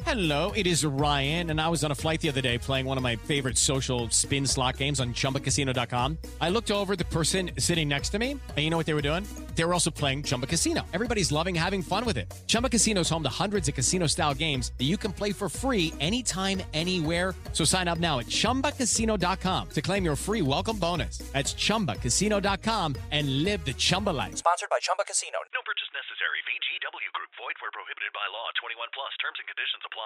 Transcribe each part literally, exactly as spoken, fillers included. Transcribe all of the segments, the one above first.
Hello, it is Ryan, and I was on a flight the other day playing one of my favorite social spin slot games on Chumba Casino dot com. I looked over at the person sitting next to me, and you know what they were doing? They were also playing Chumba Casino. Everybody's loving having fun with it. Chumba Casino is home to hundreds of casino-style games that you can play for free anytime, anywhere. So sign up now at Chumba Casino dot com to claim your free welcome bonus. That's Chumba Casino dot com and live the Chumba life. Sponsored by Chumba Casino. No purchase necessary. V G W Group. Void where prohibited by law. twenty-one plus. Terms and conditions apply.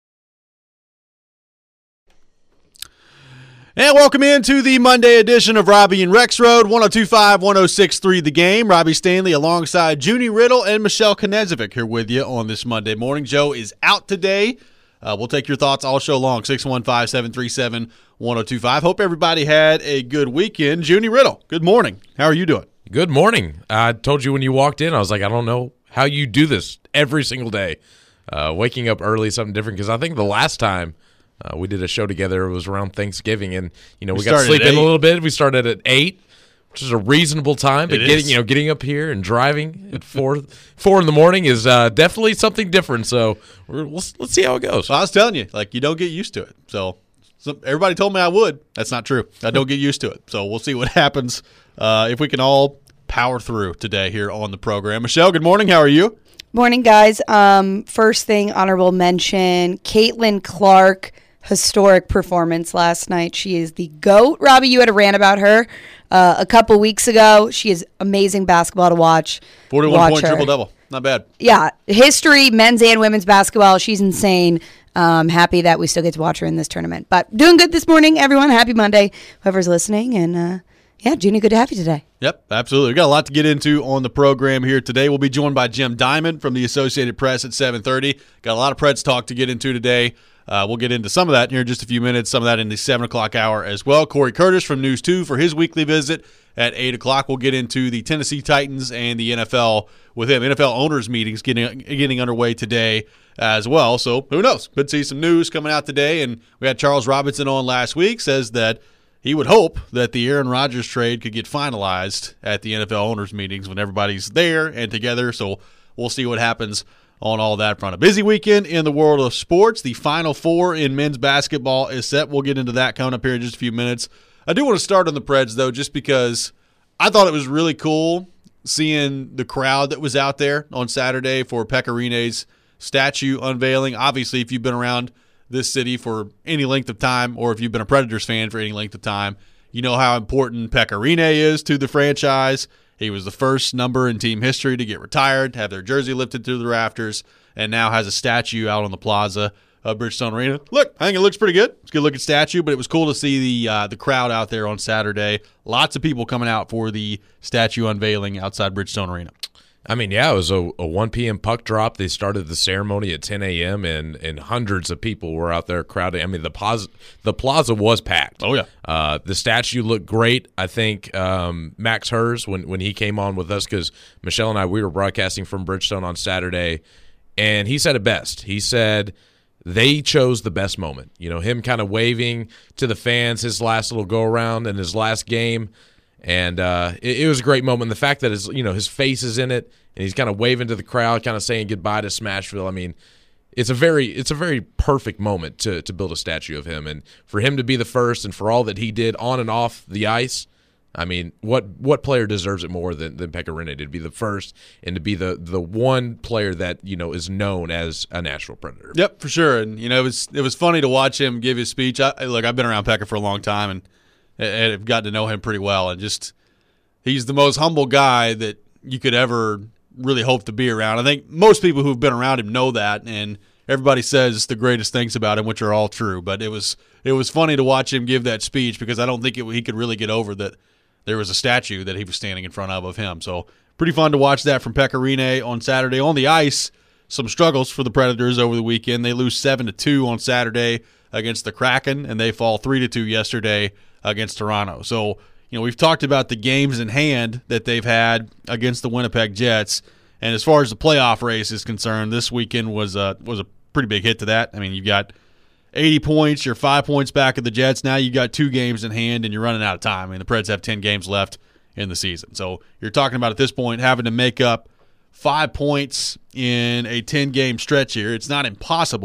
And welcome into the Monday edition of Robbie and Rex Road, one oh two point five, one oh six point three The Game. Robbie Stanley alongside Junie Riddle and Michelle Knezovic here with you on this Monday morning. Joe is out today. Uh, we'll take your thoughts all show long, six one five, seven three seven, one oh two five. Hope everybody had a good weekend. Junie Riddle, good morning. How are you doing? Good morning. I told you when you walked in, I was like, I don't know how you do this every single day. Uh, waking up early is something different, because I think the last time uh, we did a show together, it was around Thanksgiving, and you know we, we got to sleep in a little bit. We started at eight, which is a reasonable time, but it getting is. you know getting up here and driving at four four in the morning is uh, definitely something different. So we're, let's let's see how it goes. Well, I was telling you, like, you don't get used to it. So, so everybody told me I would. That's not true. I don't get used to it. So we'll see what happens uh, if we can all power through today here on the program. Michelle, good morning. How are you? Morning, guys. Um, first thing, honorable mention, Caitlin Clark, historic performance last night. She is the GOAT. Robbie, you had a rant about her uh, a couple weeks ago. She is amazing basketball to watch. forty-one point triple-double. Not bad. Yeah. History, men's and women's basketball. She's insane. Um, happy that we still get to watch her in this tournament. But doing good this morning, everyone. Happy Monday, whoever's listening. And, uh, yeah, Junie, good to have you today. Yep, absolutely. We've got a lot to get into on the program here today. We'll be joined by Jim Diamond from the Associated Press at seven thirty. Got a lot of Preds talk to get into today. Uh, we'll get into some of that here in just a few minutes, some of that in the seven o'clock hour as well. Corey Curtis from News two for his weekly visit at eight o'clock. We'll get into the Tennessee Titans and the N F L with him. N F L owners meetings getting getting underway today as well. So who knows? Could see some news coming out today. And we had Charles Robinson on last week, says that he would hope that the Aaron Rodgers trade could get finalized at the N F L owners meetings when everybody's there and together. So we'll see what happens on all that front. A busy weekend in the world of sports. The Final Four in men's basketball is set. We'll get into that coming up here in just a few minutes. I do want to start on the Preds, though, just because I thought it was really cool seeing the crowd that was out there on Saturday for Pekka Rinne's statue unveiling. Obviously, if you've been around this city for any length of time, or if you've been a Predators fan for any length of time, you know how important Pekka Rinne is to the franchise. He was the first number in team history to get retired, have their jersey lifted through the rafters, and now has a statue out on the plaza of Bridgestone Arena. Look, I think it looks pretty good. It's a good-looking statue, but it was cool to see the uh, the crowd out there on Saturday. Lots of people coming out for the statue unveiling outside Bridgestone Arena. I mean, yeah, it was a, a one p.m. puck drop. They started the ceremony at ten a.m., and, and hundreds of people were out there crowding. I mean, the plaza, the plaza was packed. Oh, yeah. Uh, the statue looked great. I think um, Max Hers, when, when he came on with us, because Michelle and I, we were broadcasting from Bridgestone on Saturday, and he said it best. He said they chose the best moment. You know, him kind of waving to the fans, his last little go-around in his last game. And uh, it, it was a great moment. The fact that his, you know, his face is in it, and he's kind of waving to the crowd, kind of saying goodbye to Smashville. I mean, it's a very, it's a very perfect moment to to build a statue of him, and for him to be the first, and for all that he did on and off the ice. I mean, what what player deserves it more than than Pekka Rinne to be the first and to be the the one player that, you know, is known as a Nashville Predator? Yep, for sure. And you know, it was it was funny to watch him give his speech. I, look, I've been around Pekka for a long time, and. and have gotten to know him pretty well, and just he's the most humble guy that you could ever really hope to be around. I think most people who've been around him know that, and everybody says the greatest things about him, which are all true. But it was it was funny to watch him give that speech, because I don't think it, he could really get over that there was a statue that he was standing in front of of him. So pretty fun to watch that from Pekka Rinne on Saturday. On the ice, some struggles for the Predators over the weekend. They lose seven to two on Saturday against the Kraken, and they fall three to two yesterday against Toronto. So, you know, we've talked about the games in hand that they've had against the Winnipeg Jets, and as far as the playoff race is concerned, this weekend was a, was a pretty big hit to that. I mean, you've got eighty points, you're five points back of the Jets. Now you've got two games in hand, and you're running out of time. I mean, the Preds have ten games left in the season. So you're talking about, at this point, having to make up five points in a ten-game stretch here. It's not impossible,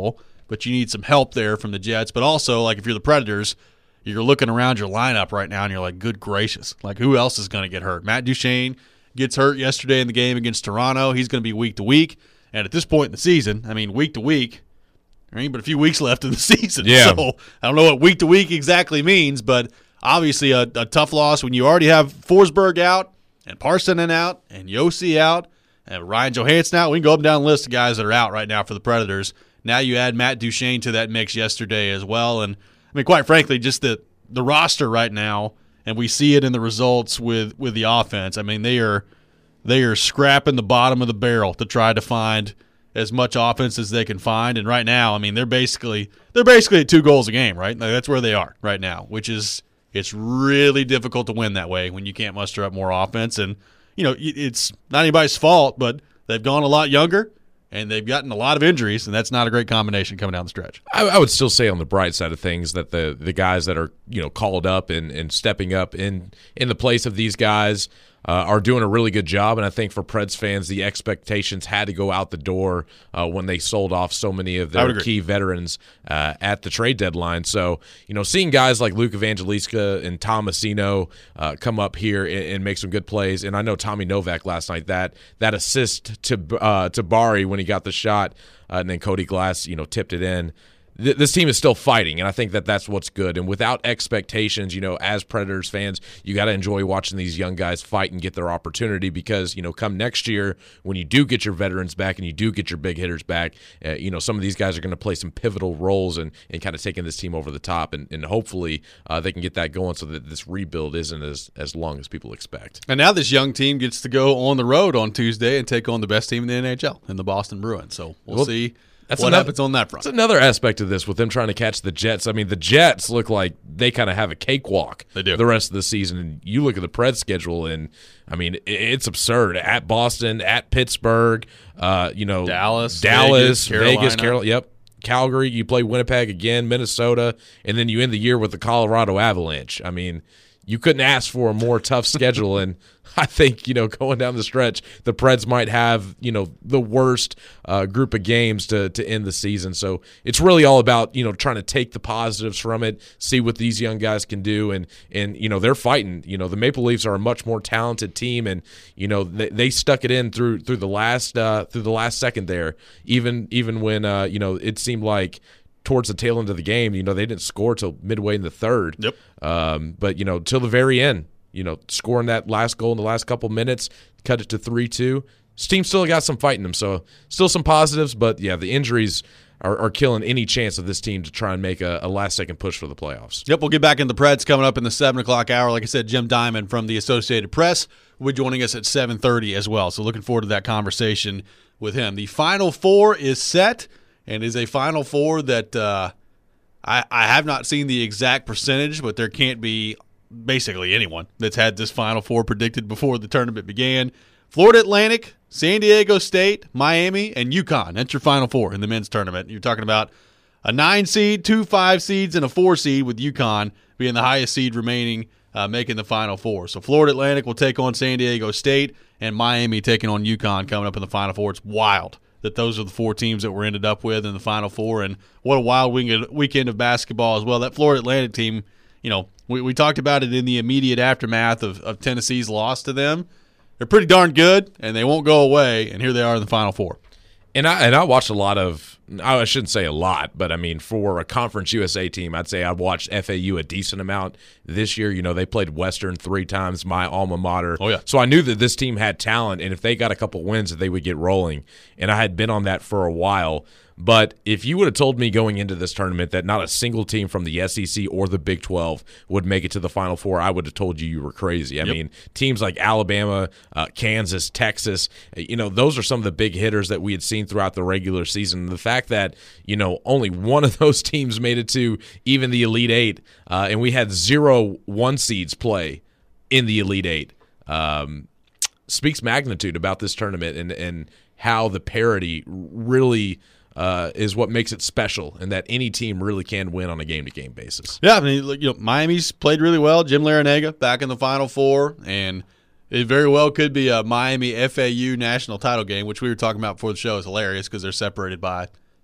but you need some help there from the Jets. But also, like if you're the Predators, you're looking around your lineup right now and you're like, good gracious, like who else is going to get hurt? Matt Duchene gets hurt yesterday in the game against Toronto. He's going to be week to week. And at this point in the season, I mean, week to week, there ain't but a few weeks left in the season. Yeah. So I don't know what week to week exactly means, but obviously a, a tough loss when you already have Forsberg out and Parsonen out and Yossi out and Ryan Johansson out. We can go up and down the list of guys that are out right now for the Predators. Now you add Matt Duchene to that mix yesterday as well. And, I mean, quite frankly, just the, the roster right now, and we see it in the results with, with the offense. I mean, they are they are scrapping the bottom of the barrel to try to find as much offense as they can find. And right now, I mean, they're basically they're basically at two goals a game, right? Like, that's where they are right now, which is it's really difficult to win that way when you can't muster up more offense. And, you know, it's not anybody's fault, but they've gone a lot younger. And they've gotten a lot of injuries, and that's not a great combination coming down the stretch. I, I would still say on the bright side of things that the the guys that are you know called up and, and stepping up in in the place of these guys uh, are doing a really good job. And I think for Preds fans, the expectations had to go out the door uh, when they sold off so many of their key veterans uh, at the trade deadline. So you know, seeing guys like Luke Evangelista and Tomasino uh, come up here and, and make some good plays, and I know Tommy Novak last night that that assist to uh, to Bari when he got the shot, uh, and then Cody Glass, you know, tipped it in. Th- this team is still fighting, and I think that that's what's good. And without expectations, you know, as Predators fans, you got to enjoy watching these young guys fight and get their opportunity because, you know, come next year when you do get your veterans back and you do get your big hitters back, uh, you know, some of these guys are going to play some pivotal roles and, and kind of taking this team over the top. And, and hopefully uh, they can get that going so that this rebuild isn't as, as long as people expect. And now this young team gets to go on the road on Tuesday and take on the best team in the N H L in the Boston Bruins. So we'll, Well, see. That's what another, happens on that front. That's another aspect of this with them trying to catch the Jets. I mean, the Jets look like they kind of have a cakewalk They do. the rest of the season. And you look at the Preds schedule, and, I mean, it's absurd. At Boston, at Pittsburgh, uh, you know, Dallas, Dallas, Vegas, Carolina. Vegas, Carolina. Yep. Calgary, you play Winnipeg again, Minnesota, and then you end the year with the Colorado Avalanche. I mean, you couldn't ask for a more tough schedule, and I think, you know, going down the stretch, the Preds might have, you know, the worst uh, group of games to to end the season. So it's really all about, you know, trying to take the positives from it, see what these young guys can do, and, and you know, they're fighting. You know, the Maple Leafs are a much more talented team, and, you know, they, they stuck it in through through the last uh, through the last second there, even even when, uh, you know, it seemed like towards the tail end of the game, you know, they didn't score till midway in the third. Yep. Um, but, you know, till the very end, you know, scoring that last goal in the last couple minutes, cut it to three two. This team still got some fight in them, so still some positives. But, yeah, the injuries are, are killing any chance of this team to try and make a, a last-second push for the playoffs. Yep, we'll get back in the Preds coming up in the seven o'clock hour. Like I said, Jim Diamond from the Associated Press will be joining us at seven thirty as well. So looking forward to that conversation with him. The Final Four is set, and is a Final Four that uh, I, I have not seen the exact percentage, but there can't be basically anyone that's had this Final Four predicted before the tournament began. Florida Atlantic, San Diego State, Miami, and UConn. That's your Final Four in the men's tournament. You're talking about a nine seed, two five seeds, and a four seed, with UConn being the highest seed remaining, uh, making the Final Four. So Florida Atlantic will take on San Diego State, and Miami taking on UConn coming up in the Final Four. It's wild that those are the four teams that we're ended up with in the Final Four, and what a wild weekend of basketball as well. That Florida Atlantic team, you know, we, we talked about it in the immediate aftermath of, of Tennessee's loss to them. They're pretty darn good, and they won't go away, and here they are in the Final Four. And I and I watched a lot of – I shouldn't say a lot, but, I mean, for a Conference U S A team, I'd say I've watched F A U a decent amount this year. You know, they played Western three times, my alma mater. Oh, yeah. So I knew that this team had talent, and if they got a couple wins, that they would get rolling. And I had been on that for a while. But if you would have told me going into this tournament that not a single team from the S E C or the Big twelve would make it to the Final Four, I would have told you you were crazy. I Yep. mean, teams like Alabama, uh, Kansas, Texas, you know, those are some of the big hitters that we had seen throughout the regular season. The fact that, you know, only one of those teams made it to even the Elite Eight, uh, and we had zero one seeds play in the Elite Eight, um, speaks magnitude about this tournament and, and how the parity really – Uh, is what makes it special, and that any team really can win on a game-to-game basis. Yeah, I mean, you know, Miami's played really well. Jim Larinaga back in the Final Four, and it very well could be a Miami F A U national title game, which we were talking about before the show is hilarious because they're separated by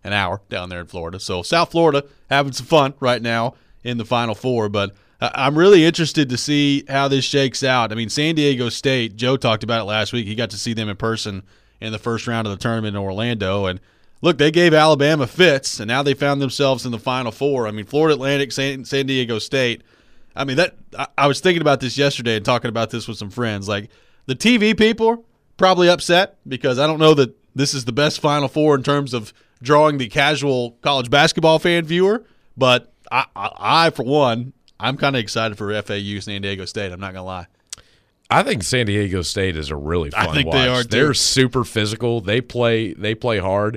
an hour down there in Florida. So South Florida having some fun right now in the Final Four. But I'm really interested to see how this shakes out. I mean, San Diego State, Joe talked about it last week. He got to see them in person in the first round of the tournament in Orlando. And look, they gave Alabama fits, and now they found themselves in the Final Four. I mean, Florida Atlantic, San, San Diego State. I mean, that I, I was thinking about this yesterday and talking about this with some friends. Like, the T V people probably upset because I don't know that this is the best Final Four in terms of drawing the casual college basketball fan viewer. But I, I, I for one, I'm kind of excited for F A U San Diego State. I'm not going to lie. I think San Diego State is a really fun I think watch. they are, too. They're super physical. They play they play hard,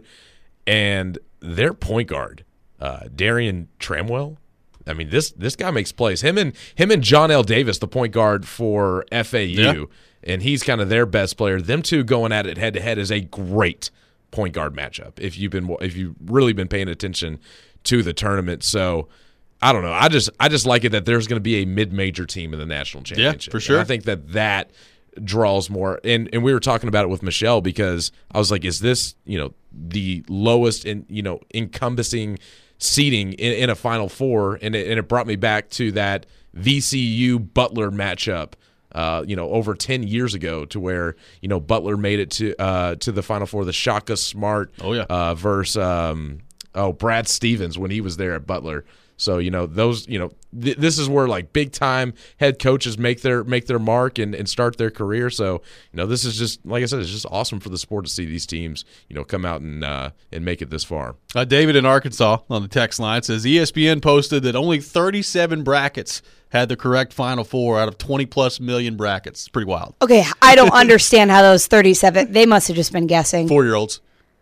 and their point guard, uh, Darian Tramwell. I mean, this this guy makes plays. Him and him and John L. Davis, the point guard for F A U, yeah. and he's kind of their best player. Them two going at it head to head is a great point guard matchup. If you've been if you've really been paying attention to the tournament, so. I don't know. I just I just like it that there's going to be a mid-major team in the national championship. Yeah, for sure. And I think that that draws more. And and we were talking about it with Michelle because I was like, is this, you know, the lowest in, you know, encompassing seating in, in a Final Four? And it, and it brought me back to that V C U Butler matchup. Uh, you know, over ten years ago, to where you know Butler made it to uh, to the Final Four. The Shaka Smart, oh yeah, uh, versus um, oh Brad Stevens when he was there at Butler. So, you know, those, you know, th- this is where like big time head coaches make their make their mark and, and start their career. So, you know, this is just, like I said, it's just awesome for the sport to see these teams, you know, come out and uh, and make it this far. Uh, David in Arkansas on the text line says E S P N posted that only thirty-seven brackets had the correct Final Four out of twenty plus million brackets. It's pretty wild. Okay, I don't understand how those thirty-seven, they must have just been guessing. Four-year-olds.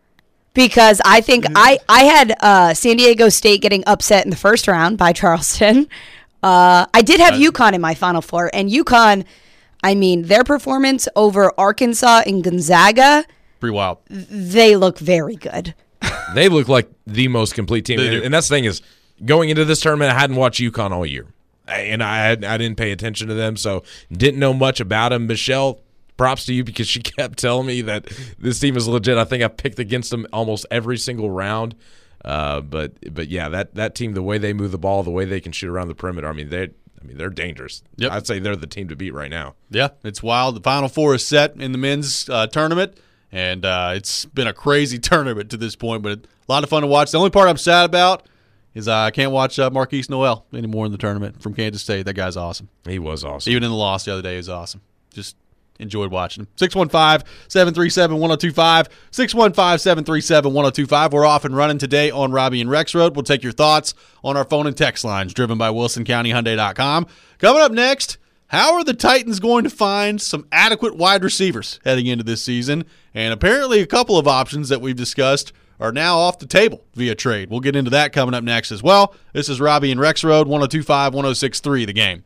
Because I think I, I had uh, San Diego State getting upset in the first round by Charleston. Uh, I did have uh, UConn in my Final Four. And UConn, I mean, their performance over Arkansas and Gonzaga. Pretty wild. They look very good. They look like the most complete team. And, and that's the thing is, going into this tournament, I hadn't watched UConn all year. And I, I didn't pay attention to them, so didn't know much about them. Michelle, props to you because she kept telling me that this team is legit. I think I picked against them almost every single round. Uh, but but yeah, that, that team, the way they move the ball, the way they can shoot around the perimeter, I mean they I mean they're dangerous. Yep. I'd say they're the team to beat right now. Yeah, it's wild. The Final Four is set in the men's uh, tournament, and uh, it's been a crazy tournament to this point, but a lot of fun to watch. The only part I'm sad about is uh, I can't watch uh, Marquise Noel anymore in the tournament from Kansas State. That guy's awesome. He was awesome. Even in the loss the other day, he was awesome. Just enjoyed watching him. six one five, seven three seven, one oh two five. six one five, seven three seven, one oh two five. We're off and running today on Robbie and Rex Road. We'll take your thoughts on our phone and text lines driven by Wilson County Hyundai dot com. Coming up next, how are the Titans going to find some adequate wide receivers heading into this season? And apparently a couple of options that we've discussed are now off the table via trade. We'll get into that coming up next as well. This is Robbie and Rex Road, one oh two five, one oh six three, The Game.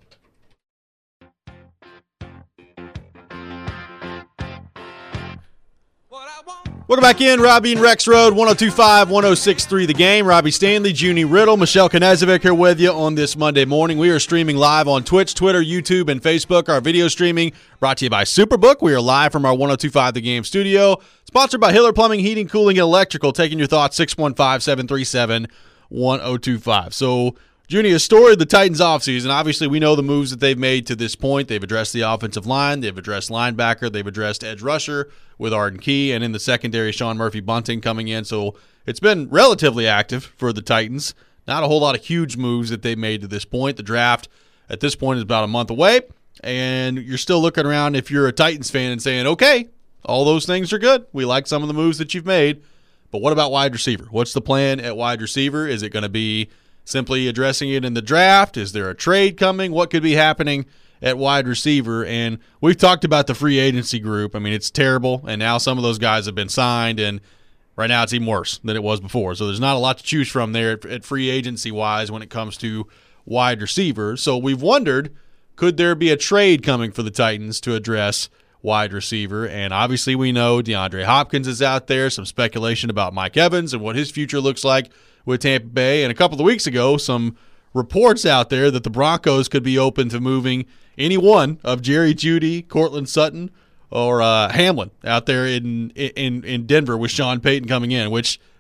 Welcome back in, Robbie and Rex Road, one oh two five, one oh six three, The Game. Robbie Stanley, Junie Riddle, Michelle Knezovic here with you on this Monday morning. We are streaming live on Twitch, Twitter, YouTube, and Facebook. Our video streaming brought to you by Superbook. We are live from our one oh two five The Game studio. Sponsored by Hiller Plumbing, Heating, Cooling, and Electrical. Taking your thoughts, six one five, seven three seven, one oh two five. So, Junie, a story of the Titans offseason. Obviously, we know the moves that they've made to this point. They've addressed the offensive line. They've addressed linebacker. They've addressed edge rusher with Arden Key. And in the secondary, Sean Murphy-Bunting coming in. So it's been relatively active for the Titans. Not a whole lot of huge moves that they've made to this point. The draft at this point is about a month away. And you're still looking around if you're a Titans fan and saying, okay, all those things are good. We like some of the moves that you've made. But what about wide receiver? What's the plan at wide receiver? Is it going to be simply addressing it in the draft? Is there a trade coming? What could be happening at wide receiver? And we've talked about the free agency group. I mean, it's terrible, and now some of those guys have been signed, and right now it's even worse than it was before. So there's not a lot to choose from there at, at free agency-wise when it comes to wide receiver. So we've wondered, could there be a trade coming for the Titans to address wide receiver? And obviously we know DeAndre Hopkins is out there, some speculation about Mike Evans and what his future looks like with Tampa Bay. And a couple of weeks ago, some reports out there that the Broncos could be open to moving any one of Jerry Jeudy, Cortland Sutton, or uh, Hamlin out there in, in in Denver with Sean Payton coming in, which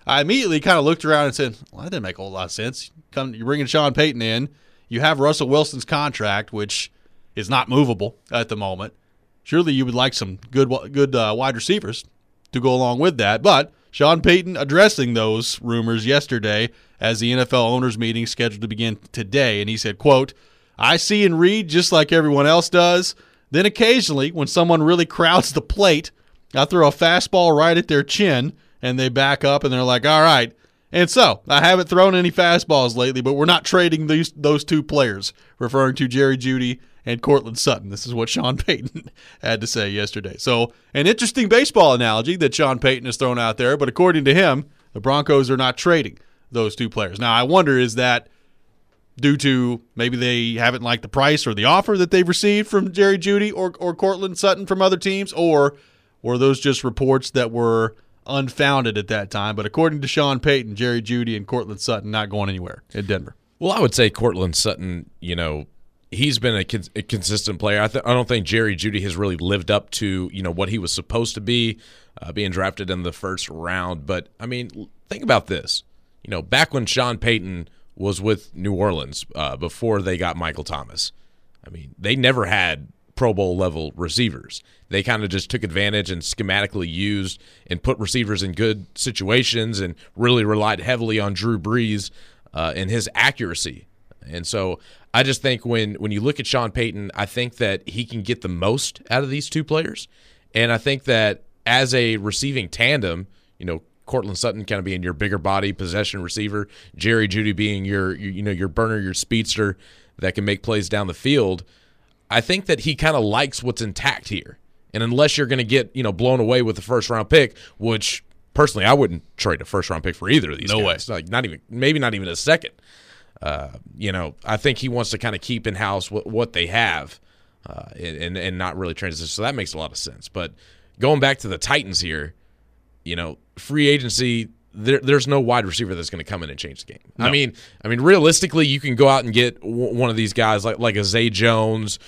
I immediately kind of looked around and said, well, that didn't make a whole lot of sense. Come, you're bringing Sean Payton in. You have Russell Wilson's contract, which is not movable at the moment. Surely you would like some good good uh, wide receivers to go along with that. But Sean Payton addressing those rumors yesterday as the N F L owners meeting scheduled to begin today. And he said, quote, I see and read just like everyone else does. Then occasionally, when someone really crowds the plate, I throw a fastball right at their chin, and they back up, and they're like, all right. And so, I haven't thrown any fastballs lately, but we're not trading these those two players, referring to Jerry Jeudy and Cortland Sutton. This is what Sean Payton had to say yesterday. So, an interesting baseball analogy that Sean Payton has thrown out there, but according to him, the Broncos are not trading those two players. Now, I wonder, is that due to maybe they haven't liked the price or the offer that they've received from Jerry Jeudy or, or Cortland Sutton from other teams, or were those just reports that were unfounded at that time? But according to Sean Payton, Jerry Jeudy and Cortland Sutton not going anywhere in Denver. Well, I would say Cortland Sutton, you know, he's been a, cons- a consistent player. I, th- I don't think Jerry Jeudy has really lived up to, you know, what he was supposed to be, uh, being drafted in the first round. But, I mean, think about this. You know, back when Sean Payton was with New Orleans uh, before they got Michael Thomas, I mean, they never had Pro Bowl level receivers. They kind of just took advantage and schematically used and put receivers in good situations and really relied heavily on Drew Brees uh, and his accuracy. And so I just think when, when you look at Sean Payton, I think that he can get the most out of these two players. And I think that as a receiving tandem, you know, Cortland Sutton kind of being your bigger body possession receiver, Jerry Jeudy being your, your you know your burner, your speedster that can make plays down the field. I think that he kind of likes what's intact here. And unless you're going to get, you know, blown away with the first round pick, which personally I wouldn't trade a first round pick for either of these no guys. way. Like not even maybe not even a second. Uh, you know, I think he wants to kind of keep in house what, what they have uh, and and not really transition. So that makes a lot of sense. But going back to the Titans here, you know, free agency, there, there's no wide receiver that's going to come in and change the game. No. I mean, I mean, realistically, you can go out and get w- one of these guys like like a Zay Jones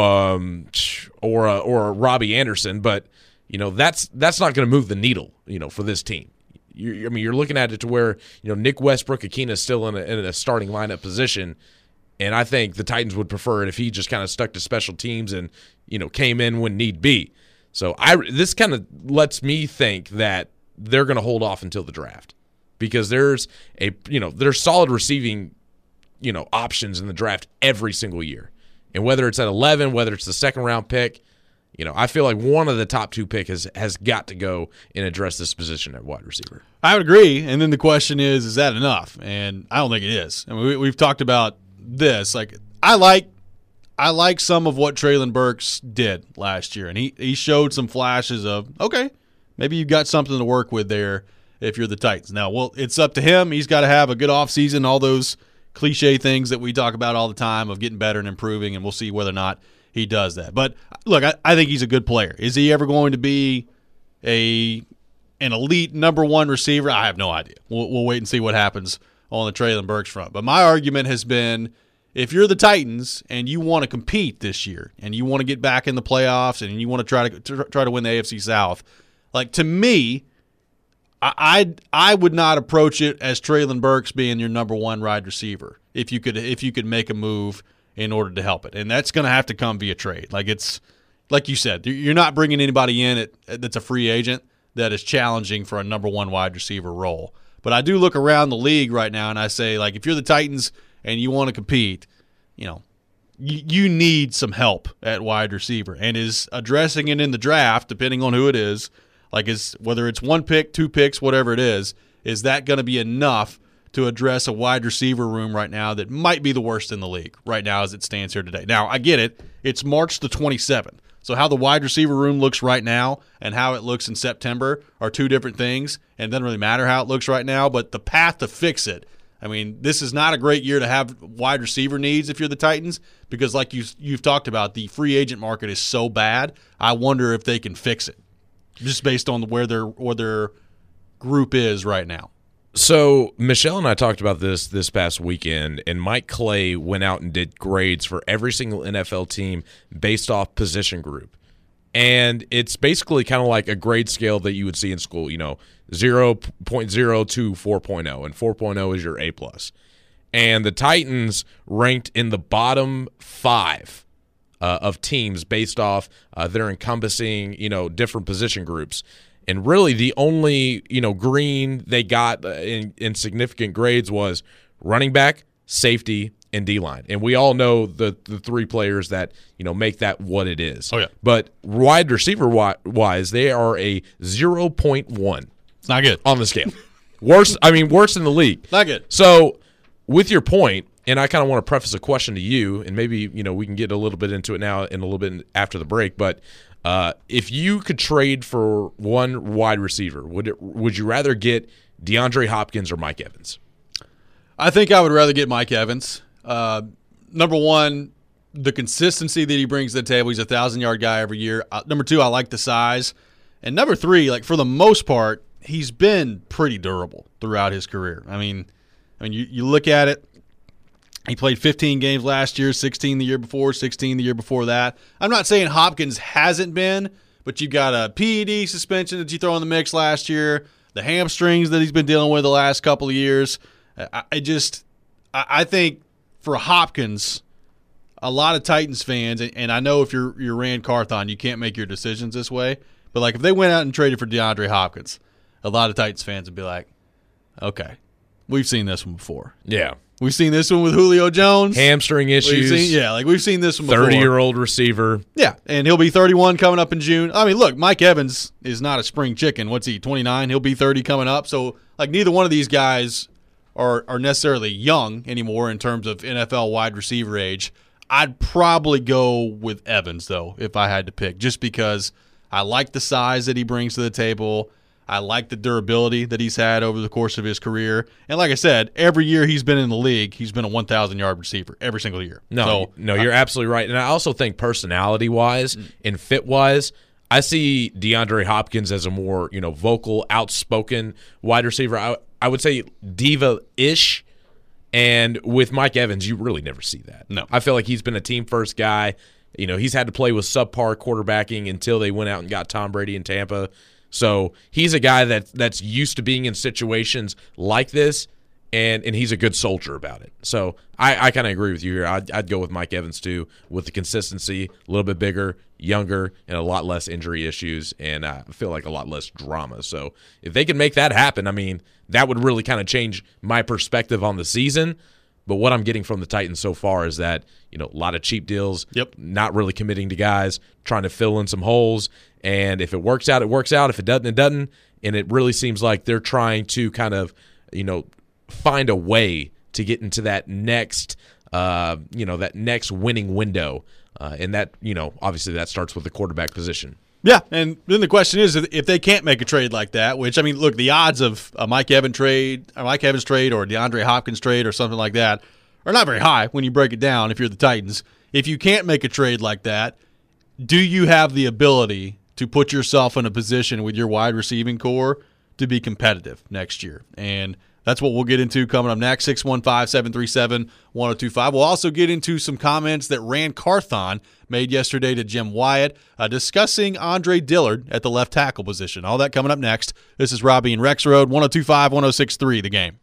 um, or a, or a Robbie Anderson, but you know that's that's not going to move the needle, you know, for this team. You, I mean, you're looking at it to where you know Nick Westbrook-Ikhine is still in a, in a starting lineup position, and I think the Titans would prefer it if he just kind of stuck to special teams and you know came in when need be. So I this kind of lets me think that they're going to hold off until the draft because there's a you know there's solid receiving you know options in the draft every single year, and whether it's at eleven, whether it's the second round pick, you know I feel like one of the top two pick has has got to go and address this position at wide receiver. I would agree, and then the question is, is that enough? And I don't think it is. I mean, we, we've talked about this. Like I like. I like some of what Treylon Burks did last year, and he, he showed some flashes of, okay, maybe you've got something to work with there if you're the Titans. Now, well, it's up to him. He's got to have a good offseason, all those cliche things that we talk about all the time of getting better and improving, and we'll see whether or not he does that. But, look, I, I think he's a good player. Is he ever going to be a an elite number one receiver? I have no idea. We'll, we'll wait and see what happens on the Treylon Burks front. But my argument has been, if you're the Titans and you want to compete this year and you want to get back in the playoffs and you want to try to try to win the A F C South, like to me, I I'd, I would not approach it as Treylon Burks being your number one wide receiver if you could if you could make a move in order to help it, and that's going to have to come via trade. Like it's like you said, you're not bringing anybody in at, that's a free agent that is challenging for a number one wide receiver role. But I do look around the league right now and I say, like, if you're the Titans and you want to compete, you know, you, you need some help at wide receiver. And is addressing it in the draft, depending on who it is, like is whether it's one pick, two picks, whatever it is, is that going to be enough to address a wide receiver room right now that might be the worst in the league right now as it stands here today? Now, I get it. It's March the twenty-seventh. So how the wide receiver room looks right now and how it looks in September are two different things, and it doesn't really matter how it looks right now, but the path to fix it, I mean, this is not a great year to have wide receiver needs if you're the Titans because, like you, you've talked about, the free agent market is so bad. I wonder if they can fix it just based on where their, where their group is right now. So Michelle and I talked about this this past weekend, and Mike Clay went out and did grades for every single N F L team based off position group. And it's basically kind of like a grade scale that you would see in school, you know, zero point zero to four point oh, and four point oh is your A plus. And the Titans ranked in the bottom five uh, of teams based off uh, their encompassing, you know, different position groups. And really the only, you know, green they got in, in significant grades was running back, safety, and D-line. And we all know the the three players that, you know, make that what it is. Oh, yeah. But wide receiver wise, they are a zero point one. It's not good. On the scale. Worse, I mean, worse in the league. Not good. So with your point, and I kind of want to preface a question to you, and maybe, you know, we can get a little bit into it now and a little bit after the break, but uh, if you could trade for one wide receiver, would it, would you rather get DeAndre Hopkins or Mike Evans? I think I would rather get Mike Evans. Uh, number one, the consistency that he brings to the table. He's a thousand-yard guy every year. Uh, number two, I like the size. And number three, like for the most part, he's been pretty durable throughout his career. I mean, I mean, you, you look at it, he played fifteen games last year, sixteen the year before, sixteen the year before that. I'm not saying Hopkins hasn't been, but you've got a P E D suspension that you throw in the mix last year, the hamstrings that he's been dealing with the last couple of years. I, I just – I think – for Hopkins, a lot of Titans fans, and I know if you're you're Rand Carthon, you can't make your decisions this way, but like if they went out and traded for DeAndre Hopkins, a lot of Titans fans would be like, okay, we've seen this one before. Yeah. We've seen this one with Julio Jones. Hamstring issues. We've seen, yeah, like we've seen this one before. thirty-year-old receiver. Yeah, and he'll be thirty-one coming up in June. I mean, look, Mike Evans is not a spring chicken. What's he, twenty-nine? He'll be thirty coming up. So, like, neither one of these guys – Are, are necessarily young anymore in terms of N F L wide receiver age. I'd probably go with Evans, though, if I had to pick, just because I like the size that he brings to the table. I like the durability that he's had over the course of his career. And like I said, every year he's been in the league, he's been a one thousand-yard receiver every single year. No, so, no, you're I, absolutely right. And I also think personality-wise mm. and fit-wise, I see DeAndre Hopkins as a more, you know, vocal, outspoken wide receiver. I, I would say diva-ish, and with Mike Evans, you really never see that. No. I feel like he's been a team-first guy. You know, he's had to play with subpar quarterbacking until they went out and got Tom Brady in Tampa. So he's a guy that that's used to being in situations like this, and and he's a good soldier about it. So I, I kind of agree with you here. I'd, I'd go with Mike Evans, too, with the consistency, a little bit bigger, younger, and a lot less injury issues, and I feel like a lot less drama. So if they can make that happen, I mean, that would really kind of change my perspective on the season. But what I'm getting from the Titans so far is that, you know, a lot of cheap deals, yep. not really committing to guys, trying to fill in some holes. And if it works out, it works out. If it doesn't, it doesn't. And it really seems like they're trying to kind of, you know, find a way to get into that next, uh, you know, that next winning window. Uh, and that, you know, obviously that starts with the quarterback position. Yeah, and then the question is, if they can't make a trade like that, which, I mean, look, the odds of a Mike Evans trade, a Mike Evans trade or a DeAndre Hopkins trade or something like that are not very high when you break it down if you're the Titans. If you can't make a trade like that, do you have the ability to put yourself in a position with your wide receiving core to be competitive next year? And that's what we'll get into coming up next, six one five, seven three seven, one oh two five. We'll also get into some comments that Rand Carthon made yesterday to Jim Wyatt uh, discussing Andre Dillard at the left tackle position. All that coming up next. This is Robbie and Rex Road, one oh two five, one oh six three, The Game.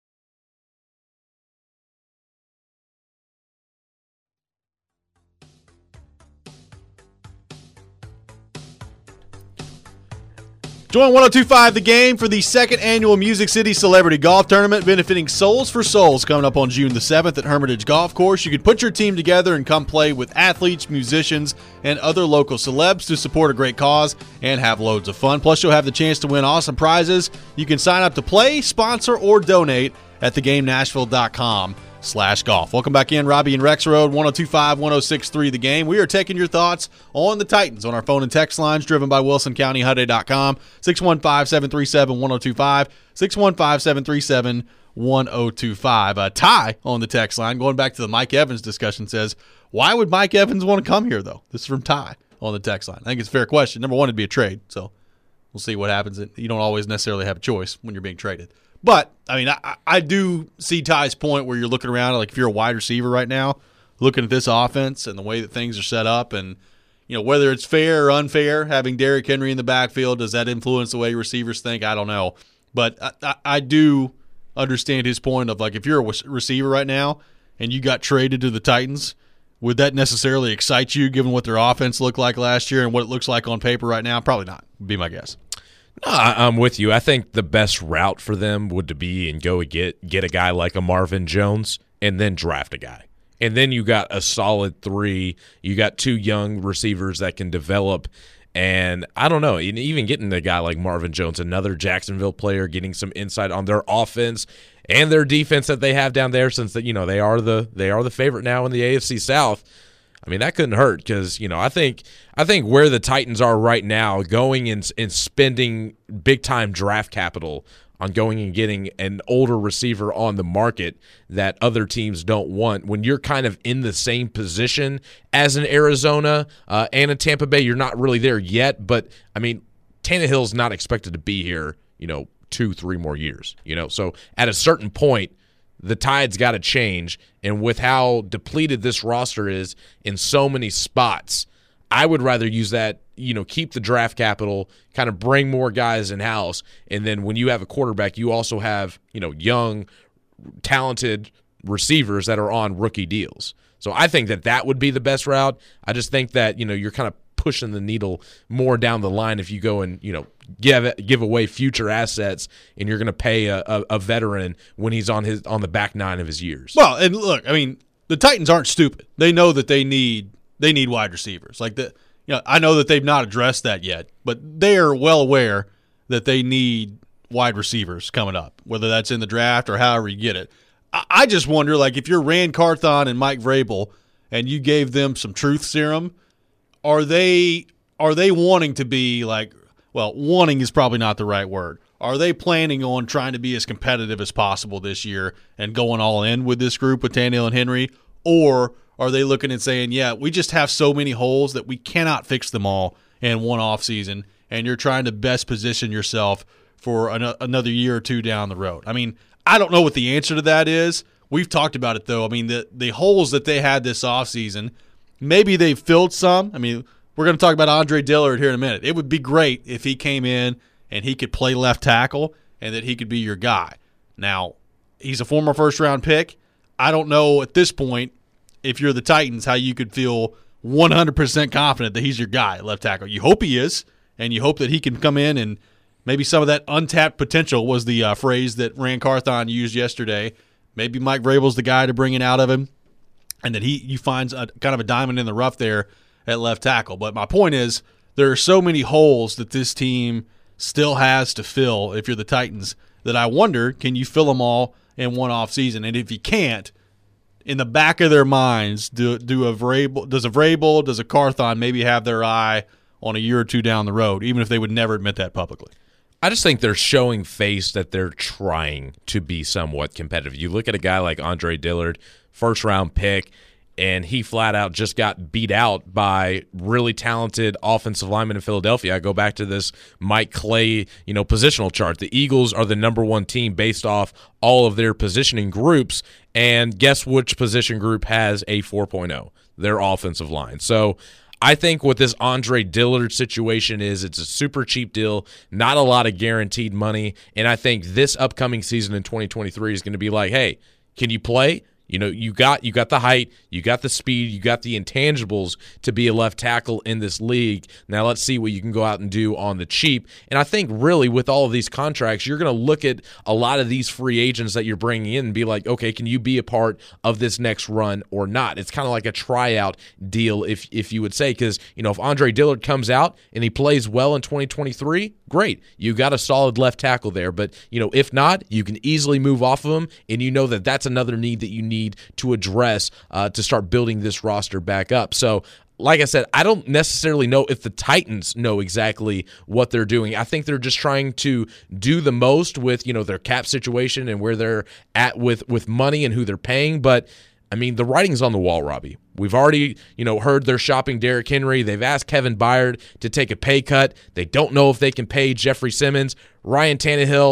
Join one oh two five The Game for the second annual Music City Celebrity Golf Tournament benefiting Souls for Souls coming up on June the seventh at Hermitage Golf Course. You can put your team together and come play with athletes, musicians, and other local celebs to support a great cause and have loads of fun. Plus, you'll have the chance to win awesome prizes. You can sign up to play, sponsor, or donate at the game nashville dot com slash golf. Welcome back in, Robbie and Rex Road, one oh two five, one oh six three The Game. We are taking your thoughts on the Titans on our phone and text lines driven by wilson county hyundai dot com, six one five, seven three seven, one oh two five, six one five, seven three seven, one oh two five. Uh, Ty on the text line, going back to the Mike Evans discussion, says, why would Mike Evans want to come here, though? This is from Ty on the text line. I think it's a fair question. Number one, it'd be a trade, so we'll see what happens. You don't always necessarily have a choice when you're being traded. But, I mean, I, I do see Ty's point where you're looking around, like if you're a wide receiver right now, looking at this offense and the way that things are set up, and, you know, whether it's fair or unfair having Derrick Henry in the backfield, does that influence the way receivers think? I don't know. But I, I, I do understand his point of, like, if you're a receiver right now and you got traded to the Titans, would that necessarily excite you given what their offense looked like last year and what it looks like on paper right now? Probably not, would be my guess. No, I- I'm with you. I think the best route for them would to be and go and get get a guy like a Marvin Jones and then draft a guy. And then you got a solid three. You got two young receivers that can develop. And I don't know, even getting a guy like Marvin Jones, another Jacksonville player, getting some insight on their offense and their defense that they have down there, since you know they are the they are the favorite now in the A F C South. I mean, that couldn't hurt because, you know, I think I think where the Titans are right now, going and, and spending big-time draft capital on going and getting an older receiver on the market that other teams don't want, when you're kind of in the same position as an Arizona uh, and a Tampa Bay, you're not really there yet. But, I mean, Tannehill's not expected to be here, you know, two, three more years, you know. So at a certain point, the tide's got to change, and with how depleted this roster is in so many spots, I would rather use that, you know, keep the draft capital, kind of bring more guys in-house, and then when you have a quarterback, you also have, you know, young, talented receivers that are on rookie deals. So I think that that would be the best route. I just think that, you know, you're kind of pushing the needle more down the line if you go and, you know, give give away future assets and you're going to pay a, a, a veteran when he's on his on the back nine of his years. Well, and look, I mean, the Titans aren't stupid. They know that they need they need wide receivers. Like the, you know, I know that they've not addressed that yet, but they are well aware that they need wide receivers coming up, whether that's in the draft or however you get it. I, I just wonder, like, if you're Ran Carthon and Mike Vrabel and you gave them some truth serum, are they are they wanting to be like, well, wanting is probably not the right word. Are they planning on trying to be as competitive as possible this year and going all in with this group with Tannehill and Henry? Or are they looking and saying, yeah, we just have so many holes that we cannot fix them all in one offseason, and you're trying to best position yourself for an- another year or two down the road? I mean, I don't know what the answer to that is. We've talked about it, though. I mean, the, the holes that they had this offseason, maybe they've filled some. I mean, we're going to talk about Andre Dillard here in a minute. It would be great if he came in and he could play left tackle and that he could be your guy. Now, he's a former first-round pick. I don't know at this point, if you're the Titans, how you could feel one hundred percent confident that he's your guy at left tackle. You hope he is, and you hope that he can come in and maybe some of that untapped potential was the uh, phrase that Ran Carthon used yesterday. Maybe Mike Vrabel's the guy to bring it out of him, and that he you find a, kind of a diamond in the rough there at left tackle. But my point is, there are so many holes that this team still has to fill if you're the Titans that I wonder, can you fill them all in one offseason? And if you can't, in the back of their minds, do, do a Vrabel, does a Vrabel, does a Carthon maybe have their eye on a year or two down the road, even if they would never admit that publicly? I just think they're showing face that they're trying to be somewhat competitive. You look at a guy like Andre Dillard, first-round pick, and he flat out just got beat out by really talented offensive linemen in Philadelphia. I go back to this Mike Clay, you know, positional chart. The Eagles are the number one team based off all of their positioning groups, and guess which position group has a four point oh? Their offensive line. So I think what this Andre Dillard situation is, it's a super cheap deal, not a lot of guaranteed money, and I think this upcoming season in twenty twenty-three is going to be like, hey, can you play? You know, you got you got the height, you got the speed, you got the intangibles to be a left tackle in this league. Now let's see what you can go out and do on the cheap. And I think really with all of these contracts, you're going to look at a lot of these free agents that you're bringing in and be like, okay, can you be a part of this next run or not? It's kind of like a tryout deal, if if you would say, because, you know, if Andre Dillard comes out and he plays well in twenty twenty-three, great. You got a solid left tackle there. But, you know, if not, you can easily move off of him, and you know that that's another need that you need to address uh, to start building this roster back up. So, like I said, I don't necessarily know if the Titans know exactly what they're doing. I think they're just trying to do the most with, you know, their cap situation and where they're at with, with money and who they're paying. But, I mean, the writing's on the wall, Robbie. We've already, you know, heard they're shopping Derrick Henry. They've asked Kevin Byard to take a pay cut. They don't know if they can pay Jeffrey Simmons. Ryan Tannehill,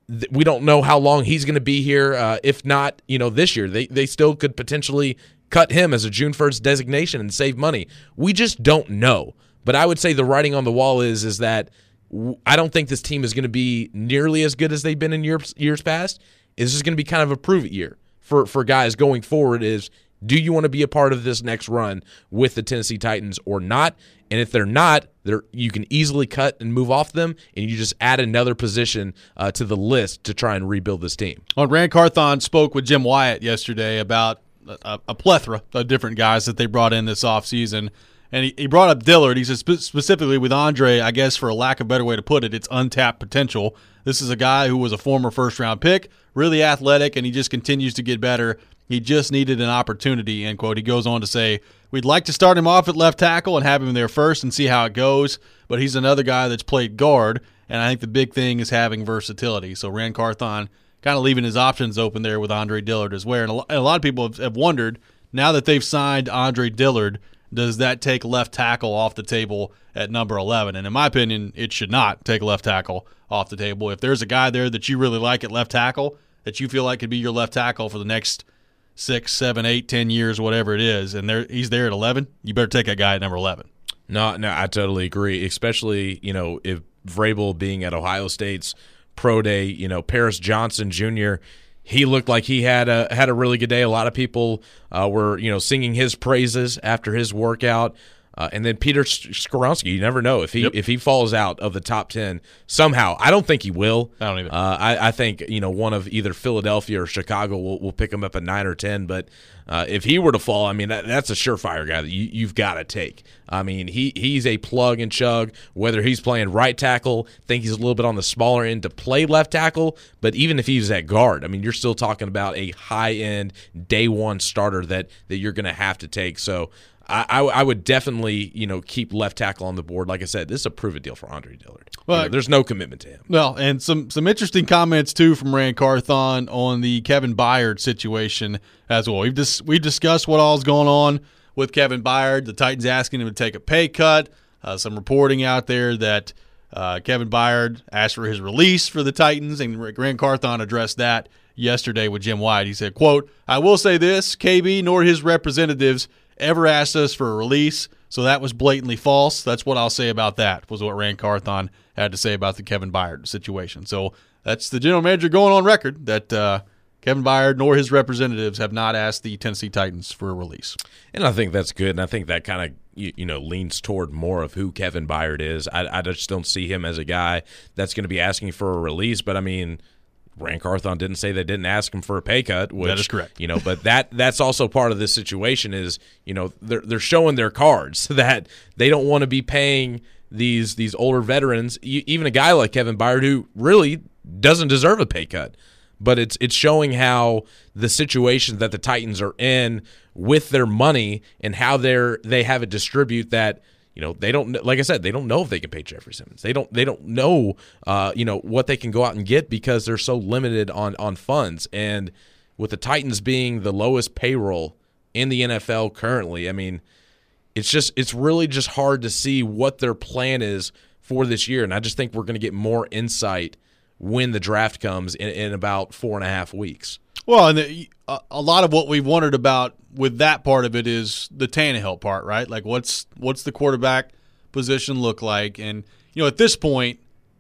th- we don't know how long he's going to be here. Uh, if not, you know, this year, they, they still could potentially cut him as a June first designation and save money. We just don't know. But I would say the writing on the wall is is that w- I don't think this team is going to be nearly as good as they've been in years, years past. This is going to be kind of a prove-it year for, for guys going forward is, do you want to be a part of this next run with the Tennessee Titans or not? And if they're not, they're, you can easily cut and move off them, and you just add another position uh, to the list to try and rebuild this team. Well, Rand Carthon spoke with Jim Wyatt yesterday about a, a plethora of different guys that they brought in this offseason. And he, he brought up Dillard. He said spe- specifically with Andre, I guess for a lack of a better way to put it, it's untapped potential. This is a guy who was a former first-round pick, really athletic, and he just continues to get better. He just needed an opportunity, end quote. He goes on to say, we'd like to start him off at left tackle and have him there first and see how it goes, but he's another guy that's played guard, and I think the big thing is having versatility. So Rand Carthon kind of leaving his options open there with Andre Dillard as well. And a lot, and a lot of people have, have wondered, now that they've signed Andre Dillard, does that take left tackle off the table at number eleven? And in my opinion, it should not take left tackle off the table. If there's a guy there that you really like at left tackle, that you feel like could be your left tackle for the next six, seven, eight, ten years, whatever it is, and there he's there at eleven, you better take that guy at number eleven. No, no, I totally agree, especially, you know, if Vrabel being at Ohio State's pro day, you know, Paris Johnson Junior, he looked like he had a had a really good day. A lot of people uh, were, you know, singing his praises after his workout. Uh, and then Peter Skoronski, you never know if he yep. if he falls out of the top ten somehow. I don't think he will. I don't even. Uh, I, I think you know one of either Philadelphia or Chicago will, will pick him up at nine or ten. But uh, if he were to fall, I mean that, that's a surefire guy that you, you've got to take. I mean he he's a plug and chug. Whether he's playing right tackle, think he's a little bit on the smaller end to play left tackle. But even if he's at guard, I mean you're still talking about a high end day one starter that that you're going to have to take. So. I, I would definitely, you know, keep left tackle on the board. Like I said, this is a prove-it deal for Andre Dillard. Well, you know, there's no commitment to him. Well, and some some interesting comments too from Rand Carthon on the Kevin Byard situation as well. We've dis- we've discussed what all's going on with Kevin Byard. The Titans asking him to take a pay cut. Uh, some reporting out there that uh, Kevin Byard asked for his release for the Titans, and Rand Carthon addressed that yesterday with Jim Wyatt. He said, "quote I will say this: K B nor his representatives ever asked us for a release, so that was blatantly false. That's what I'll say about that," was what Rand Carthon had to say about the Kevin Byard situation. So that's the general manager going on record that uh, Kevin Byard nor his representatives have not asked the Tennessee Titans for a release. And I think that's good, and I think that kind of you, you know leans toward more of who Kevin Byard is. I, I just don't see him as a guy that's going to be asking for a release, but I mean – Rand Carthon didn't say they didn't ask him for a pay cut. Which, that is correct. You know, but that that's also part of this situation is, you know, they're they're showing their cards that they don't want to be paying these these older veterans, even a guy like Kevin Byard who really doesn't deserve a pay cut. But it's it's showing how the situation that the Titans are in with their money and how they're they have it distribute that. You know, they don't, like I said, they don't know if they can pay Jeffrey Simmons. They don't, they don't know, uh, you know, what they can go out and get because they're so limited on, on funds. And with the Titans being the lowest payroll in the N F L currently, I mean, it's just, it's really just hard to see what their plan is for this year. And I just think we're going to get more insight when the draft comes in, in about four and a half weeks. Well, and the, a lot of what we've wondered about with that part of it is the Tannehill part, right? Like, what's what's the quarterback position look like? And you know, at this point,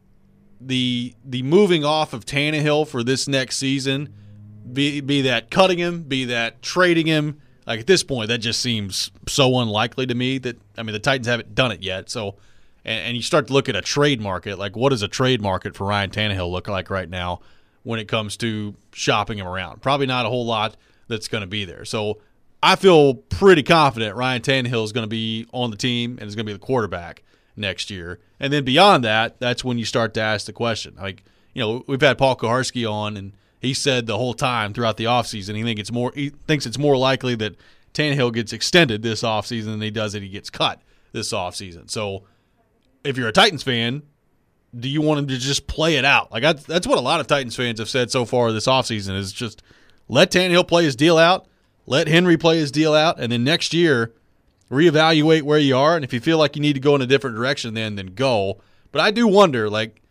the the moving off of Tannehill for this next season, be be that cutting him, be that trading him, like at this point, that just seems so unlikely to me. That I mean, the Titans haven't done it yet, so. And, and you start to look at a trade market, like what does a trade market for Ryan Tannehill look like right now? When it comes to shopping him around. Probably not a whole lot that's going to be there. So I feel pretty confident Ryan Tannehill is going to be on the team and is going to be the quarterback next year. And then beyond that, that's when you start to ask the question. Like, you know, we've had Paul Kuharsky on, and he said the whole time throughout the offseason he think it's more he thinks it's more likely that Tannehill gets extended this offseason than he does that he gets cut this offseason. So if you're a Titans fan, do you want him to just play it out? Like I, that's what a lot of Titans fans have said so far this offseason is just let Tannehill play his deal out, let Henry play his deal out, and then next year reevaluate where you are. And if you feel like you need to go in a different direction, then then go. But I do wonder, like,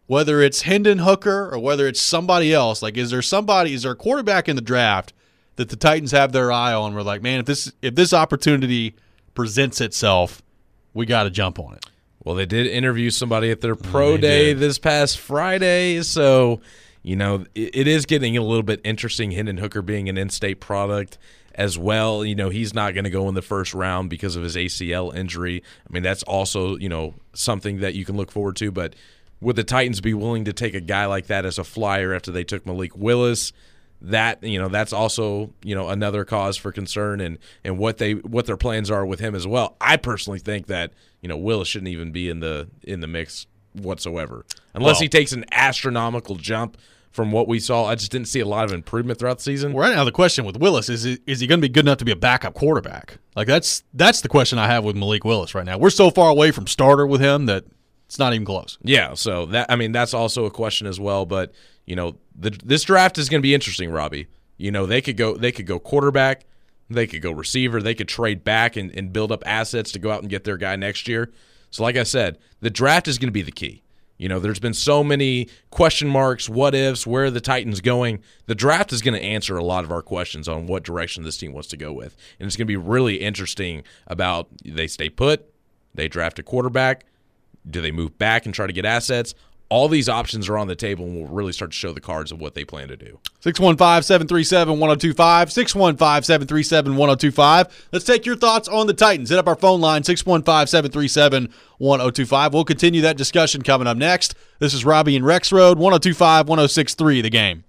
whether it's Hendon Hooker or whether it's somebody else, like is there somebody, is there a quarterback in the draft that the Titans have their eye on? We're like, man, if this if this opportunity presents itself, we got to jump on it. Well, they did interview somebody at their pro They day did. this past Friday, so you know it, it is getting a little bit interesting. Hendon Hooker being an in-state product as well. You know, he's not going to go in the first round because of his A C L injury. I mean, that's also you know something that you can look forward to, but would the Titans be willing to take a guy like that as a flyer after they took Malik Willis? That you know, that's also you know another cause for concern, and and what they what their plans are with him as well. I personally think that you know Willis shouldn't even be in the in the mix whatsoever, unless Well, he takes an astronomical jump from what we saw. I just didn't see a lot of improvement throughout the season. Right now, the question with Willis is: is he going to be good enough to be a backup quarterback? Like that's that's the question I have with Malik Willis right now. We're so far away from starter with him that it's not even close. Yeah, so that I mean that's also a question as well. But you know, the, this draft is going to be interesting, Robbie. You know, they could go they could go quarterback, they could go receiver, they could trade back and, and build up assets to go out and get their guy next year. So, like I said, the draft is going to be the key. You know, there's been so many question marks, what ifs, where are the Titans going? The draft is going to answer a lot of our questions on what direction this team wants to go with, and it's going to be really interesting about they stay put, they draft a quarterback. Do they move back and try to get assets? All these options are on the table, and we'll really start to show the cards of what they plan to do. six one five, seven three seven, one oh two five, six one five, seven three seven, one oh two five. Let's take your thoughts on the Titans. Hit up our phone line, six one five, seven three seven, one oh two five. We'll continue that discussion coming up next. This is Robbie and Rex Road, one oh two five, one oh six three, The Game.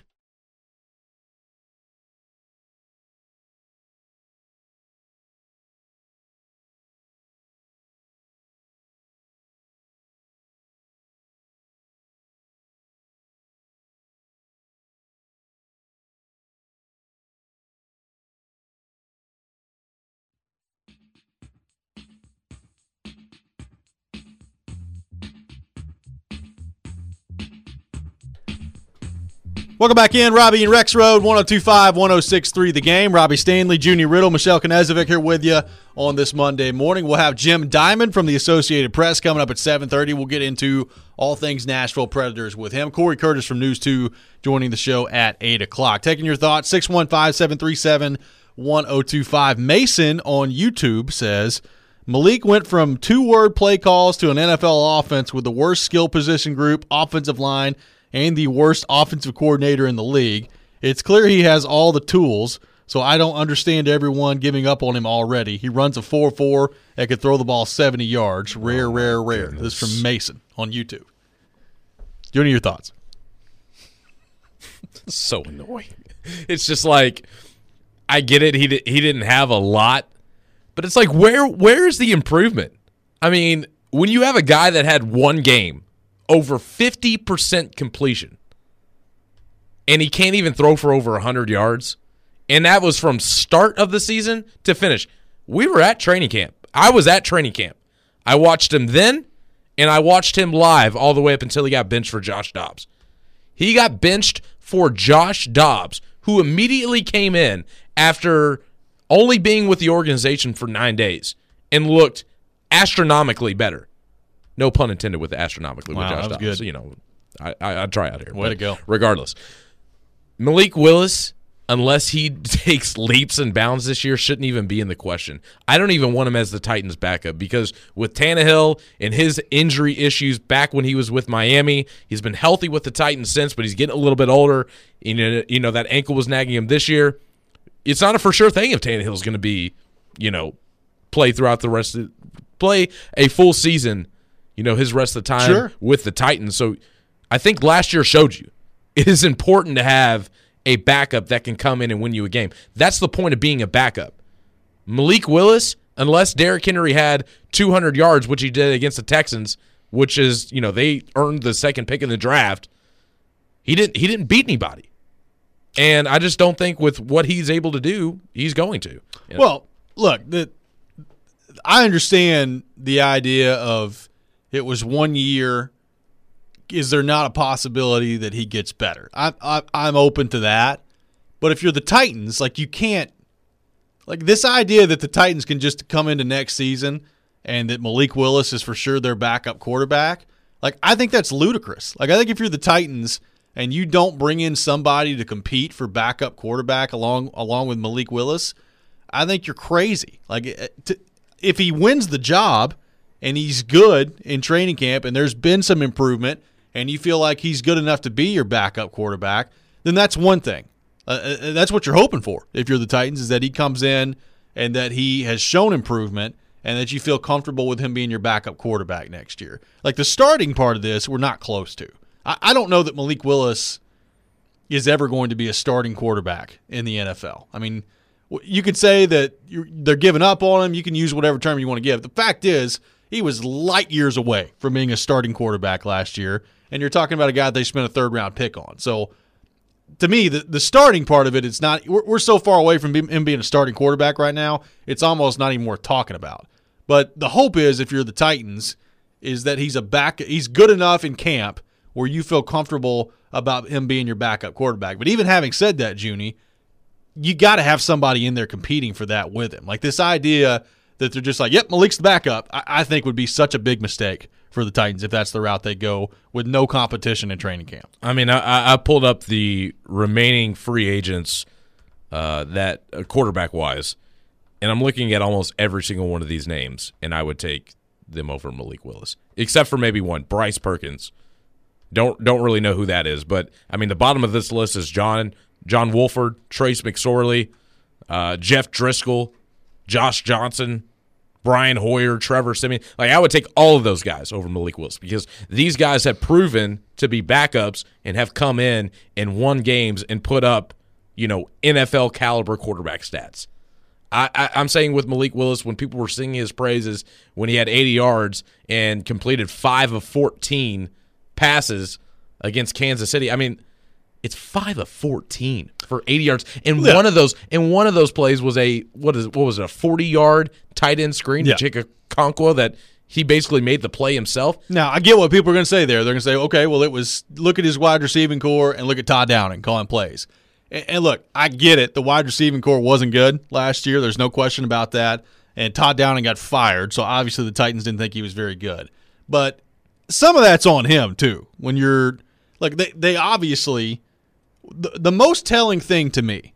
Welcome back in, Robbie and Rex Road, one oh two five, one oh six three, The Game. Robbie Stanley, Junior Riddle, Michelle Knezovic here with you on this Monday morning. We'll have Jim Diamond from the Associated Press coming up at seven thirty. We'll get into all things Nashville Predators with him. Corey Curtis from News two joining the show at eight o'clock. Taking your thoughts, six one five, seven three seven, one oh two five. Mason on YouTube says, Malik went from two-word play calls to an N F L offense with the worst skill position group, offensive line, and the worst offensive coordinator in the league. It's clear he has all the tools, so I don't understand everyone giving up on him already. He runs a four four and can throw the ball seventy yards. Rare, oh rare, rare. Goodness. This is from Mason on YouTube. What are your thoughts? So annoying. It's just like, I get it. He di- he didn't have a lot, but it's like, where where is the improvement? I mean, when you have a guy that had one game, over fifty percent completion, and he can't even throw for over one hundred yards, and that was from start of the season to finish. We were at training camp. I was at training camp. I watched him then, and I watched him live all the way up until he got benched for Josh Dobbs. He got benched for Josh Dobbs, who immediately came in after only being with the organization for nine days and looked astronomically better. No pun intended with the astronomically Wow, with Josh that was Dobbs. good. So, you know, I, I, I'd try out here. Way to go. Regardless. Malik Willis, unless he takes leaps and bounds this year, shouldn't even be in the question. I don't even want him as the Titans' backup because with Tannehill and his injury issues back when he was with Miami, he's been healthy with the Titans since, but he's getting a little bit older. You know, you know that ankle was nagging him this year. It's not a for sure thing if Tannehill's going to be, you know, play throughout the rest of play a full season. You know, his rest of the time Sure. with the Titans. So I think last year showed you it is important to have a backup that can come in and win you a game. That's the point of being a backup. Malik Willis, unless Derrick Henry had two hundred yards, which he did against the Texans, which is, you know, they earned the second pick in the draft, he didn't he didn't beat anybody. And I just don't think with what he's able to do, he's going to. You know? Well, look, the, I understand the idea of it was one year. Is there not a possibility that he gets better? I, I, I'm open to that. But if you're the Titans, like you can't – like this idea that the Titans can just come into next season and that Malik Willis is for sure their backup quarterback, Like, I think that's ludicrous. Like, I think if you're the Titans and you don't bring in somebody to compete for backup quarterback along along with Malik Willis, I think you're crazy. Like, to, if he wins the job and he's good in training camp and there's been some improvement and you feel like he's good enough to be your backup quarterback, then that's one thing. Uh, that's what you're hoping for if you're the Titans, is that he comes in and that he has shown improvement and that you feel comfortable with him being your backup quarterback next year. Like, the starting part of this, we're not close to. I, I don't know that Malik Willis is ever going to be a starting quarterback in the N F L. I mean, you could say that you're, they're giving up on him. You can use whatever term you want to give. The fact is, he was light years away from being a starting quarterback last year, and you're talking about a guy that they spent a third-round pick on. So, to me, the, the starting part of it, it's not. We're, we're so far away from him being a starting quarterback right now, it's almost not even worth talking about. But the hope is, if you're the Titans, is that he's a back. He's good enough in camp where you feel comfortable about him being your backup quarterback. But even having said that, Junie, you got to have somebody in there competing for that with him. Like, this idea that they're just like, yep, Malik's the backup, I, I think would be such a big mistake for the Titans if that's the route they go with no competition in training camp. I mean, I, I pulled up the remaining free agents uh, that uh, quarterback-wise, and I'm looking at almost every single one of these names, and I would take them over Malik Willis, except for maybe one, Bryce Perkins. Don't don't really know who that is, but I mean, the bottom of this list is John John Wolford, Trace McSorley, uh, Jeff Driscoll, Josh Johnson, Brian Hoyer, Trevor Siemian. Like, I would take all of those guys over Malik Willis because these guys have proven to be backups and have come in and won games and put up, you know, N F L caliber quarterback stats. I, I, I'm saying with Malik Willis, when people were singing his praises when he had eighty yards and completed five of fourteen passes against Kansas City, I mean, it's five of fourteen for eighty yards, and yeah. one of those and one of those plays was a what is what was it, a forty-yard tight end screen yeah. to Chika Okonkwo that he basically made the play himself. Now, I get what people are going to say there. They're going to say, okay, well, it was look at his wide receiving core and look at Todd Downing calling plays. And, and look, I get it. The wide receiving core wasn't good last year. There's no question about that. And Todd Downing got fired, so obviously the Titans didn't think he was very good. But some of that's on him too. When you're like they they obviously. The, the most telling thing to me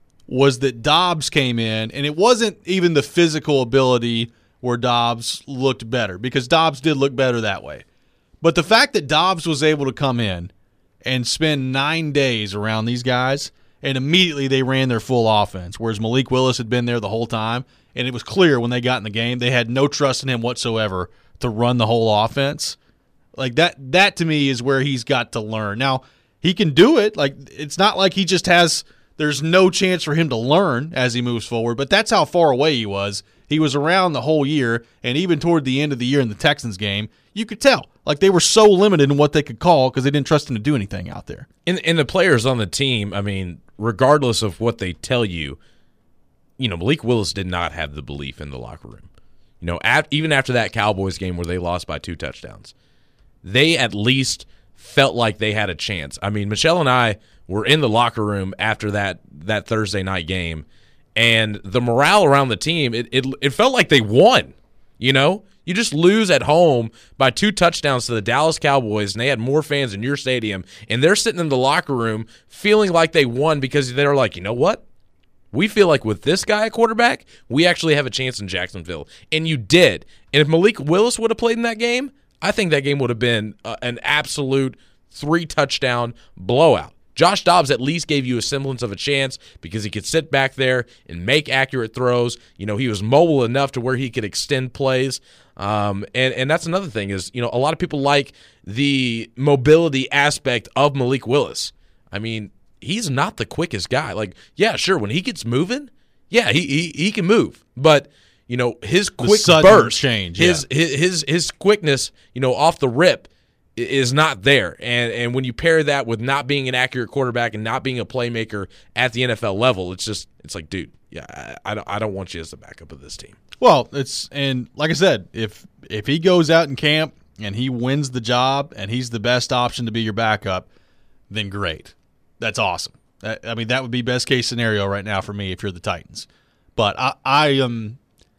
was that Dobbs came in, and it wasn't even the physical ability where Dobbs looked better, because Dobbs did look better that way. But the fact that Dobbs was able to come in and spend nine days around these guys, and immediately they ran their full offense, whereas Malik Willis had been there the whole time, and it was clear when they got in the game they had no trust in him whatsoever to run the whole offense. Like that, that to me is where he's got to learn. Now, he can do it. Like, it's not like he just has – there's no chance for him to learn as he moves forward, but that's how far away he was. He was around the whole year, and even toward the end of the year in the Texans game, you could tell. Like, they were so limited in what they could call because they didn't trust him to do anything out there. And, and the players on the team, I mean, regardless of what they tell you, you know, Malik Willis did not have the belief in the locker room. You know, at, even after that Cowboys game where they lost by two touchdowns, they at least – felt like they had a chance. I mean, Michelle and I were in the locker room after that that Thursday night game, and the morale around the team, it it, it felt like they won. You know? You just lose at home by two touchdowns to the Dallas Cowboys, and they had more fans in your stadium, and they're sitting in the locker room feeling like they won because they're like, you know what? We feel like with this guy at quarterback, we actually have a chance in Jacksonville. And you did. And if Malik Willis would have played in that game, I think that game would have been uh, an absolute three-touchdown blowout. Josh Dobbs at least gave you a semblance of a chance because he could sit back there and make accurate throws. You know, he was mobile enough to where he could extend plays. Um, and, and that's another thing is, you know, a lot of people like the mobility aspect of Malik Willis. I mean, he's not the quickest guy. Like, yeah, sure, when he gets moving, yeah, he he, he can move. But you know, his quick burst, change, his, yeah. his his his quickness, you know, off the rip is not there. And and when you pair that with not being an accurate quarterback and not being a playmaker at the N F L level, it's just it's like, dude, yeah, I, I don't I don't want you as the backup of this team. Well, it's and like I said, if if he goes out in camp and he wins the job and he's the best option to be your backup, then great. That's awesome. I mean, that would be best case scenario right now for me if you're the Titans. But I, I am.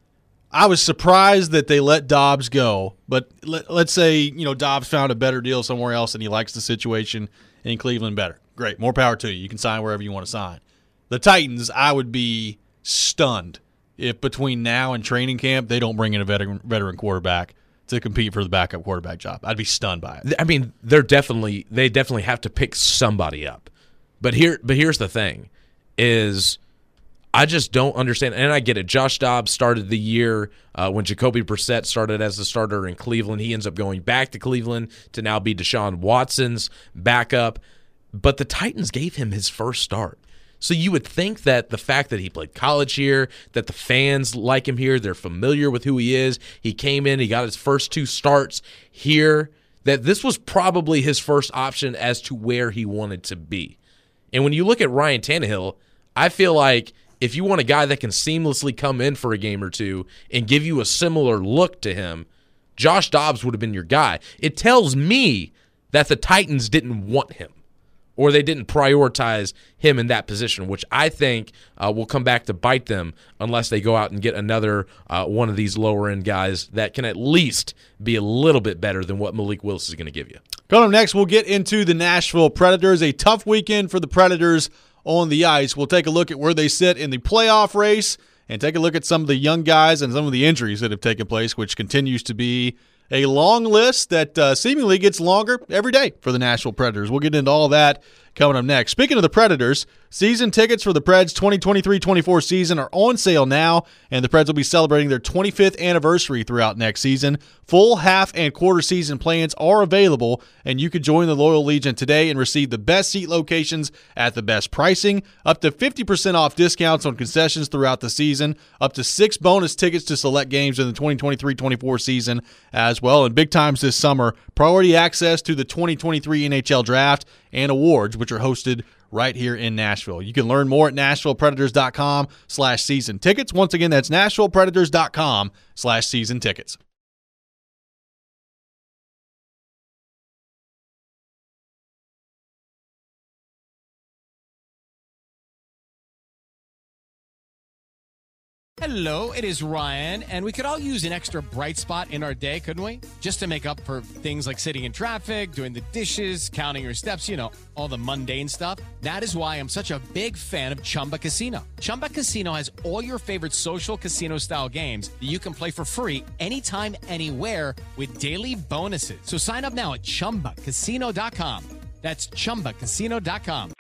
I was surprised that they let Dobbs go, but let, let's say, you know, Dobbs found a better deal somewhere else and he likes the situation in Cleveland better. Great. More power to you. You can sign wherever you want to sign. The Titans, I would be stunned if between now and training camp they don't bring in a veteran, veteran quarterback to compete for the backup quarterback job. I'd be stunned by it. I mean, they're definitely they definitely have to pick somebody up. But here but here's the thing is I just don't understand, and I get it. Josh Dobbs started the year uh, when Jacoby Brissett started as the starter in Cleveland. He ends up going back to Cleveland to now be Deshaun Watson's backup. But the Titans gave him his first start. So you would think that the fact that he played college here, that the fans like him here, they're familiar with who he is, he came in, he got his first two starts here, that this was probably his first option as to where he wanted to be. And when you look at Ryan Tannehill, I feel like if you want a guy that can seamlessly come in for a game or two and give you a similar look to him, Josh Dobbs would have been your guy. It tells me that the Titans didn't want him or they didn't prioritize him in that position, which I think uh, will come back to bite them unless they go out and get another uh, one of these lower-end guys that can at least be a little bit better than what Malik Willis is going to give you. Coming up next, we'll get into the Nashville Predators. A tough weekend for the Predators on the ice. We'll take a look at where they sit in the playoff race and take a look at some of the young guys and some of the injuries that have taken place, which continues to be a long list that uh, seemingly gets longer every day for the Nashville Predators. We'll get into all that coming up next. Speaking of the Predators, season tickets for the Preds twenty twenty-three twenty-four season are on sale now, and the Preds will be celebrating their twenty-fifth anniversary throughout next season. Full, half, and quarter season plans are available, and you can join the Loyal Legion today and receive the best seat locations at the best pricing, up to fifty percent off discounts on concessions throughout the season, up to six bonus tickets to select games in the twenty twenty-three twenty-four season as well, and big times this summer, priority access to the twenty twenty-three N H L Draft and awards, which are hosted right here in Nashville. You can learn more at nashville predators dot com slash season tickets. Once again, that's nashville predators dot com slash season tickets. Hello, it is Ryan, and we could all use an extra bright spot in our day, couldn't we? Just to make up for things like sitting in traffic, doing the dishes, counting your steps, you know, all the mundane stuff. That is why I'm such a big fan of Chumba Casino. Chumba Casino has all your favorite social casino-style games that you can play for free anytime, anywhere with daily bonuses. So sign up now at chumba casino dot com. That's chumba casino dot com.